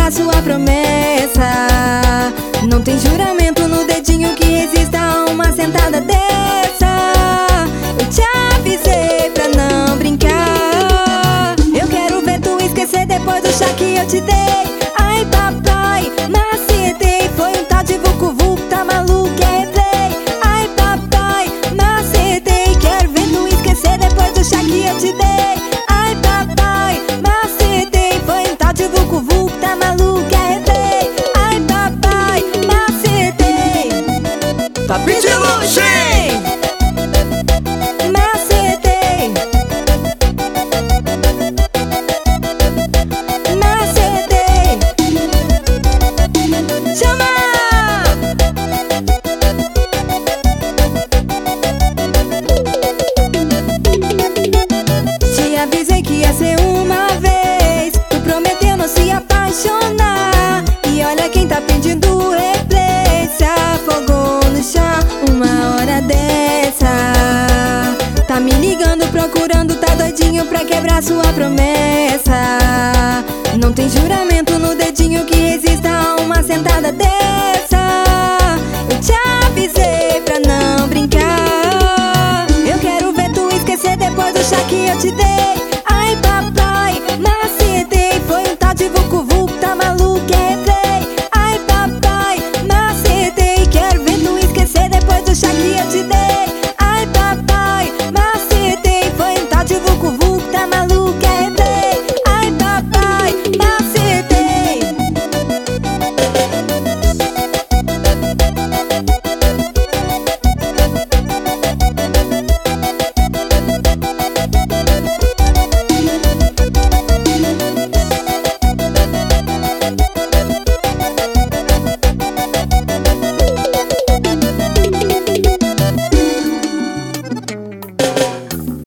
quebrar sua promessa. Não tem juramento no dedinho que resista a uma sentada dessa. Eu te avisei pra não brincar. Eu quero ver tu esquecer depois do chá que eu te dei. Ai papai, macetei. Foi um tal de vucu vucu, tá maluco, é replay. Ai papai, macetei. Quero ver tu esquecer depois do chá que eu te dei. Ai papai, macetei. Foi um tal de vucu vucu, tá maluco, é replay. Ai papai, macetei. Tá pedindo sim! Macetei. Macetei. Chama! Te avisei que ia ser uma vez. Tu prometeu não se apaixonar. E olha quem tá pedindo replay. Se afogou no chá uma hora dessa. Tá me ligando, procurando, tá doidinho pra quebrar sua promessa.